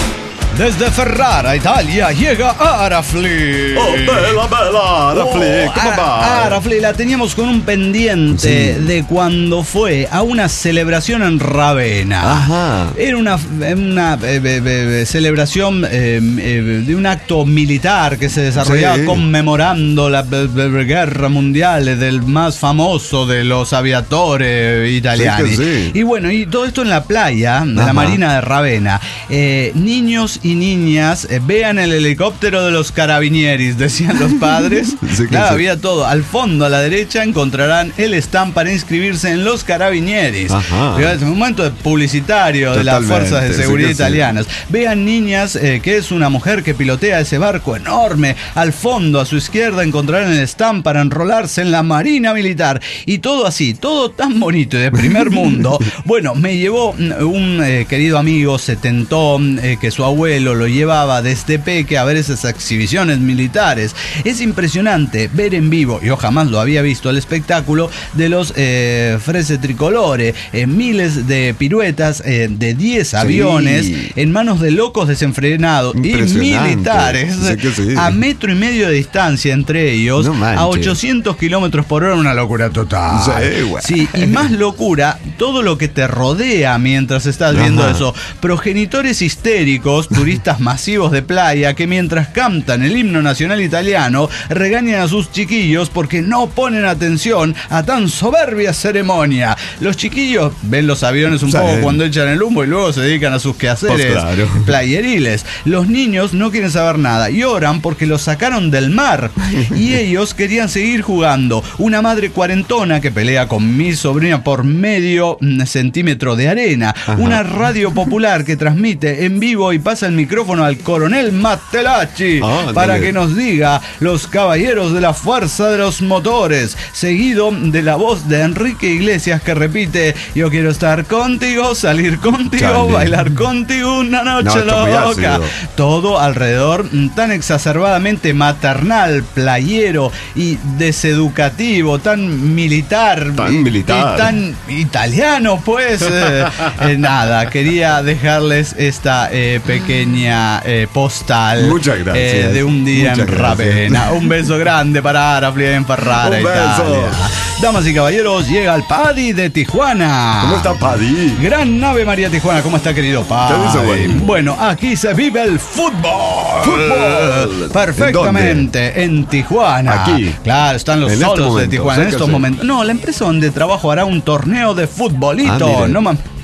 Desde Ferrara, Italia, llega Arafli. Oh, bella, bella, Arafli, Oh, ¿cómo Ara- va? Arafli, la teníamos con un pendiente Sí. de cuando fue a una celebración en Ravenna. Ajá. Era una, una eh, eh, eh, celebración eh, eh, de un acto militar que se desarrollaba Sí. conmemorando la eh, eh, guerra mundial del más famoso de los aviadores italianos. Sí que sí. Y bueno, y todo esto en la playa de Ajá. la Marina de Ravenna. Eh, niños y niñas, eh, vean el helicóptero de los carabinieris, decían los padres. Sí que Claro, sí. había todo. Al fondo, a la derecha, encontrarán el stand para inscribirse en los carabinieris. Ajá. Es un momento de publicitario de las Totalmente, fuerzas de sí seguridad que sí. italianas. Vean, niñas, eh, que es una mujer que pilotea ese barco enorme. Al fondo, a su izquierda, encontrarán el stand para enrolarse en la Marina Militar. Y todo así, todo tan bonito y de primer mundo. Bueno, me llevó mm, un eh, querido amigo setentón, eh, que su abuelo lo llevaba desde peque a ver esas exhibiciones militares. Es impresionante ver en vivo, yo jamás lo había visto, el espectáculo de los eh, Frese Tricolore, eh, miles de piruetas eh, de diez aviones en manos de locos desenfrenados y Impresionante. militares Sí que sí. a metro y medio de distancia entre ellos, No manches. a ochocientos kilómetros por hora, una locura total. Sí, güey. Sí, y más locura, todo lo que te rodea mientras estás viendo Ajá. eso. Progenitores histéricos, turistas masivos de playa que mientras cantan el himno nacional italiano regañan a sus chiquillos porque no ponen atención a tan soberbia ceremonia. Los chiquillos ven los aviones un Sí. poco cuando echan el humo y luego se dedican a sus quehaceres Pues claro. playeriles. Los niños no quieren saber nada, lloran porque los sacaron del mar y ellos querían seguir jugando. Una madre cuarentona que pelea con mi sobrina por medio mm, centímetro de arena. Una radio popular que transmite en vivo y pasa el micrófono al coronel Mattelacci Ah, para dale. que nos diga los caballeros de la fuerza de los motores, seguido de la voz de Enrique Iglesias que repite: yo quiero estar contigo, salir contigo, Chale. bailar contigo una noche No, está muy loca. ácido. Todo alrededor mm, tan exacerbadamente maternal, playero y deseducativo, tan militar, Tan y, militar. y tan italiano, pues. eh, eh, nada, quería dejarles esta eh, pequeña eh, postal Muchas gracias. eh, de un día Muchas en gracias. Ravenna. Un beso grande para Arafli en Ferrara, Un beso. Italia. Damas y caballeros, llega el Paddy de Tijuana. ¿Cómo está, Paddy? Gran nave María Tijuana, ¿cómo está, querido Paddy? ¿Qué dice, güey? Bueno, aquí se vive el fútbol. Fútbol. Perfectamente, en, Tijuana. Aquí. Claro, están los En este solos de momento, Tijuana en cerca, estos sí. momentos. No, la empresa donde trabajo hará un torneo de futbolito. Ah, mire. no mames.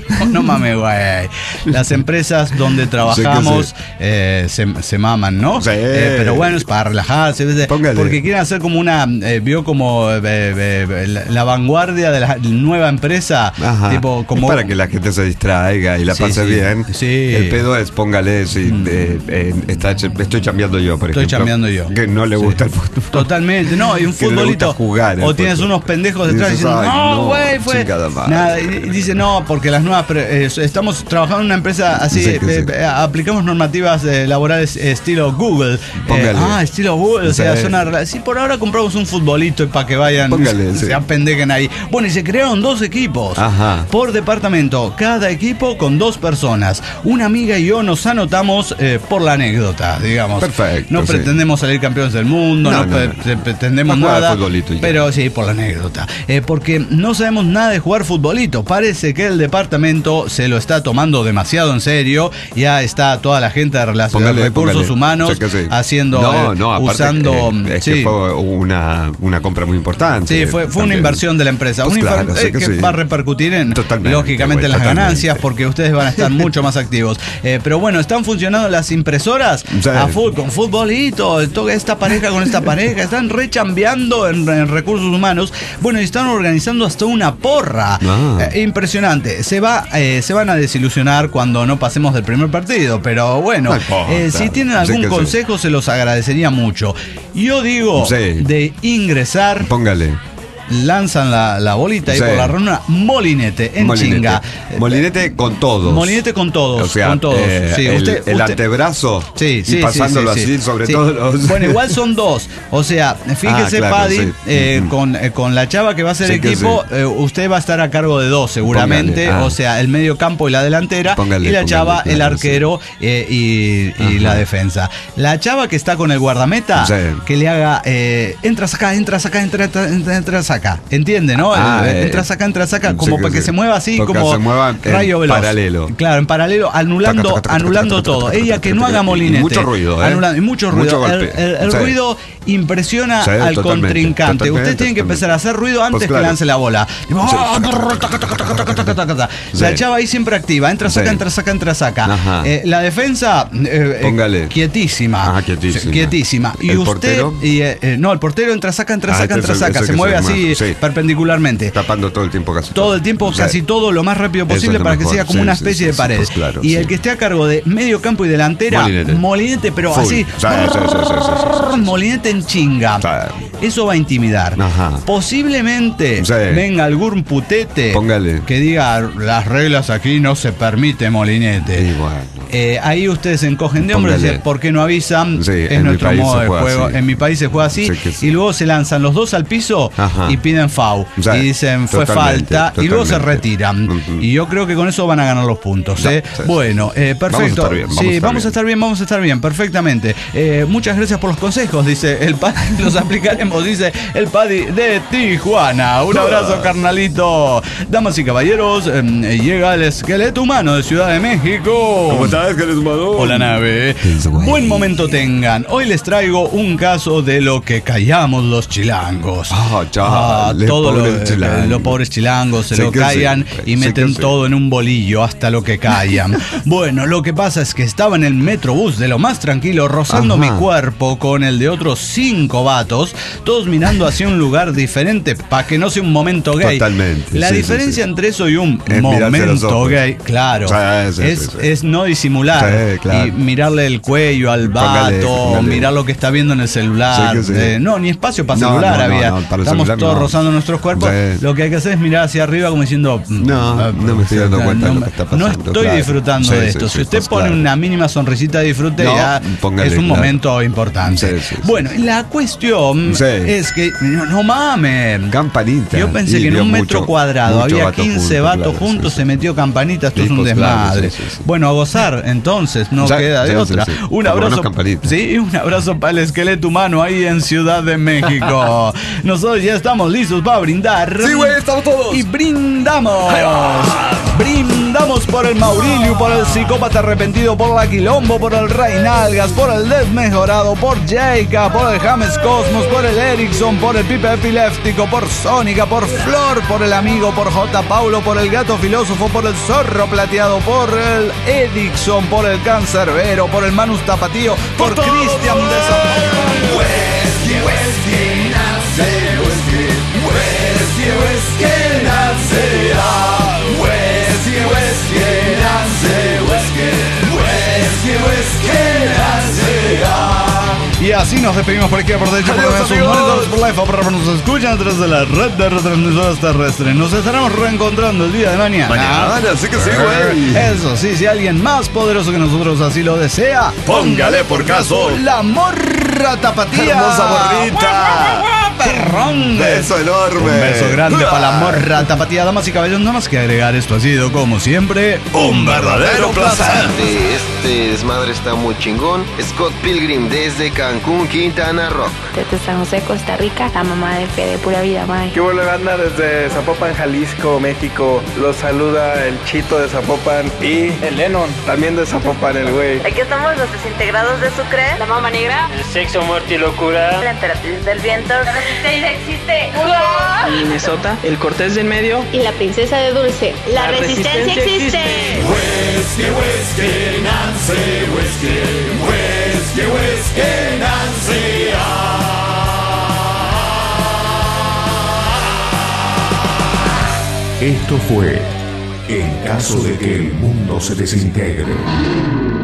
No, no mames, güey. Las empresas donde trabajamos Sí, eh, se, se maman, ¿no? Sí. Eh, pero bueno, es para relajarse. ¿ves? Póngale. Porque quieren hacer como una. Eh, vio como eh, eh, la, la vanguardia de la nueva empresa. Ajá. Tipo, como. Es para que la gente se distraiga y la Sí, pase sí. bien. Sí. El pedo es, póngale, si Mm. eh, eh, está, estoy chambeando yo, por Estoy ejemplo. chambeando yo. Que no le Sí. gusta el fútbol. Totalmente, no, y un Que no le futbolito. gusta jugar el o tienes fútbol. unos pendejos Y detrás dices, diciendo, "Ay, no, no, güey, fue. chingada madre". Nada, y, y dice, no, porque las nuevas. pre- eh, estamos trabajando en una empresa así, Sí, que eh, sí. eh, aplicamos normativas eh, laborales eh, estilo Google. Eh, Póngale. ah, estilo Google, o sea, Sí. son arregla- sí, por ahora compramos un futbolito para que vayan, Póngale, se sí. apendejen ahí. Bueno, y se crearon dos equipos Ajá. por departamento, cada equipo con dos personas. Una amiga y yo nos anotamos eh, por la anécdota, digamos. Perfecto, No sí. pretendemos salir campeones del mundo, no, No, no, pre- no. pre- pretendemos A jugar nada. futbolito y ya. Pero sí, por la anécdota. Eh, porque no sabemos nada de jugar futbolito. Parece que el departamento se lo está tomando demasiado en serio. Ya está toda la gente de relación de Póngale, recursos póngale. humanos O sea que sí. haciendo, No, eh, no, aparte, usando. eh, es sí. que fue una, una compra muy importante. Sí, fue, fue una también. inversión de la empresa. Pues una claro, inver- sé eh, que que sí. va a repercutir en, Totalmente, lógicamente, en güey, las totalmente. ganancias, porque ustedes van a estar mucho más activos. Eh, pero bueno, están funcionando las impresoras Sí. a full, con futbolito, toca esta pareja con esta pareja, están rechambeando en, en recursos humanos. Bueno, y están organizando hasta una porra. Ah. Eh, impresionante. Se va, eh, se van a desilusionar cuando no pasemos del primer partido, pero bueno, No importa. eh, si tienen Sí algún que sí. consejo se los agradecería mucho. Yo digo Sí. de ingresar. Póngale. Lanzan la, la bolita ahí Sí. por la runa. Molinete, en Molinete. chinga. Molinete con todos. Molinete con todos. O sea, con todos. eh, Sí, el, usted- el usted- antebrazo Sí, sí, y pasándolo sí, sí, así sí. sobre Sí. todos los... Bueno, igual son dos. O sea, fíjese, Ah, claro, Paddy, sí. eh, Ujú. con, eh, con la chava que va a ser Sí que equipo, eh, usted va a estar a cargo de dos, seguramente. Póngale, ah. O sea, el medio campo y la delantera. Póngale, y la póngale, chava, el claro, arquero eh, y, y Ajá. la defensa. La chava que está con el guardameta, Sí. que le haga, eh, entras acá, entras acá, entras, entras, entras acá. ¿Entiende, no? Ah, El- eh, entras acá, entras acá, sí como que para que sí. se mueva así, Porque como se mueva en rayo veloz. paralelo. Claro, en paralelo, anulando, Taca, taca, taca, anulando taca, taca, todo. taca, Ella taca, que taca, no haga taca. Y molinete. mucho ruido, ¿eh? Anulando- y mucho Mucho ruido. el golpe. el- el Sí. ruido impresiona Sí, al totalmente, contrincante. totalmente, Usted tiene que totalmente. empezar a hacer ruido antes Pues que claro. lance la bola. Tipo, Sí. ¡ah! Taca, taca, taca, taca, taca, taca, taca. La Sí. chava ahí siempre activa. Entra, saca, Sí. entra, saca, entra, saca. Ajá. Eh, la defensa, eh, eh, Póngale. quietísima. Ah, quietísima. Sí, quietísima. Y ¿El usted. portero? Y, eh, eh, no, el portero entra, saca, entra, Ah, saca, este entra, es el- saca. ese Se que mueve se mueve, así sí. perpendicularmente. Tapando todo el tiempo casi. Todo el tiempo, Sí. casi todo, lo más rápido Eso posible es lo para que mejor. sea como Sí, una sí, especie sí, de sí, pared. pues claro, y sí. el que esté a cargo de medio campo y delantera, Molinete. molinete, pero Full. así, Sí, sí, sí, sí, sí, sí, sí. molinete en chinga. Sí. Eso va a intimidar. Ajá. Posiblemente Sí. venga algún putete Póngale. que diga las reglas aquí no se permite molinete. Y bueno. Eh, ahí ustedes se encogen de hombros y Póngale. dicen, ¿por qué no avisan? Sí, es en mi nuestro país modo se de juega juego. así. En mi país se juega así. Sí que sí. Y luego se lanzan los dos al piso Ajá. y piden foul. Sí, y dicen, fue totalmente, falta. Y luego se totalmente. retiran. Ujú. Y yo creo que con eso van a ganar los puntos. No, ¿eh? sí, sí. Bueno, eh, perfecto. Vamos a estar bien, vamos sí, a estar vamos a bien. estar bien, vamos a estar bien, perfectamente. Eh, muchas gracias por los consejos, dice el Paddy. Los aplicaremos, dice el Paddy de Tijuana. Un abrazo, carnalito. Damas y caballeros, eh, llega el esqueleto humano de Ciudad de México. ¿Cómo estás, que eres humano? Hola, nave. Buen momento tengan. Hoy les traigo un caso de lo que callamos los chilangos. Ah, chale, Ah, todo lo, pobres chilangos. los pobres chilangos se Sí lo que callan sí, y sí meten que sí. todo en un bolillo hasta lo que callan. Bueno, lo que pasa es que estaba en el metrobús de lo más tranquilo, rozando Ajá. mi cuerpo con el de otros cinco vatos, todos mirando hacia un lugar diferente para que no sea un momento gay. Totalmente, La sí, sí, diferencia sí. entre eso y un Es mirarse a los momento ojos. gay, claro, Sí, sí, es, sí, sí. es no disimular Sí, claro. y mirarle el cuello al Póngale, vato, póngale. mirar lo que está viendo en el celular. Sí que sí. Eh, no, ni espacio para No, celular no, no, había. no, para el Estamos celular todos no. rozando nuestros cuerpos. Sí. Lo que hay que hacer es mirar hacia arriba como diciendo, mm, No, ah, no me estoy dando cuenta de lo no, que está no pasando, estoy claro. disfrutando Sí, de sí, esto. sí, si usted pues, pone claro. una mínima sonrisita de disfrute, No, ya póngale, es un claro. momento importante. Sí, sí, sí. Bueno, la cuestión Sí. es que, no, no mames. Campanita. Yo pensé Y que en vio un mucho- metro cuadrado mucho había vato quince junto, vatos claro, juntos, sí, se sí. metió campanita, esto Sí, es un pues, claro, desmadre. sí, sí, sí. Bueno, a gozar, entonces, no Sí, queda de sí, sí, otra. sí. Un Por lo menos abrazo. campanita. Sí, un abrazo para el esqueleto humano ahí en Ciudad de México. Nosotros ya estamos listos para brindar. Sí, güey, estamos todos. Y brindamos. Brindamos. Andamos por el Maurilio, por el Psicópata Arrepentido, por la Quilombo, por el Reinalgas, por el Desmejorado, por Jayka, por el James Cosmos, por el Ericsson, por el Pipe Epiléptico, por Sónica, por Flor, por el Amigo, por J. Paulo, por el Gato Filósofo, por el Zorro Plateado, por el Edixon, por el Cancerbero, por el Manus Tapatío, por Cristian de San Whisky, whisky, nace, whisky, whisky, whisky, nace, ah, whisky, whisky, nace, whisky, whisky, whisky, nace, ah. Y así nos despedimos por aquí, por derecho, por demás, sus monitores por live, por nos escuchan a través de la red de retransmisoras terrestres. Nos estaremos reencontrando el día de mañana. Mañana, sí que sí, güey. Eso sí, si alguien más poderoso que nosotros así lo desea, póngale por caso la morra tapatía. Hermosa morrita. Perrón. Beso enorme. Un beso grande para la morra tapatía. Damas y caballeros, nada más que agregar, esto ha sido, como siempre, un verdadero placer. Este desmadre está muy chingón. Scott Pilgrim desde Cancún, Quintana Roo. Desde San José, Costa Rica, la mamá de Fede, pura vida, mae. ¿Qué vuelve banda? Desde Zapopan, Jalisco, México. Los saluda el Chito de Zapopan y el Lennon, también de Zapopan, el güey. Aquí estamos los desintegrados de Sucre, la Mama Negra, el Sexo, Muerte y Locura, la Emperatriz del Viento, la Resistencia existe, Minnesota, el Cortés del Medio y la Princesa de Dulce. La, la resistencia, resistencia existe. Whisky, whisky, Nancy, whisky, whisky, whisky, Nancy. Esto fue En caso de que el mundo se desintegre.